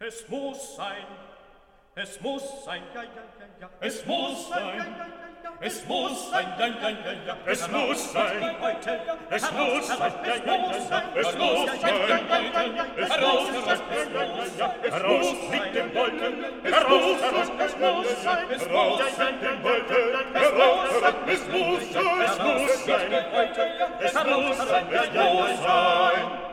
Es muss sein, es muss sein, ja, ja, ja, ja. Es muss sein, es muss sein, ja, ja, ja, ja. es muss sein, es muss sein, ja, ja, ja, es muss sein, heraus mit dem Wolken, heraus, es muss sein, heraus mit dem Wolken, heraus, es muss sein, es muss sein, ja, ja, ja, sein.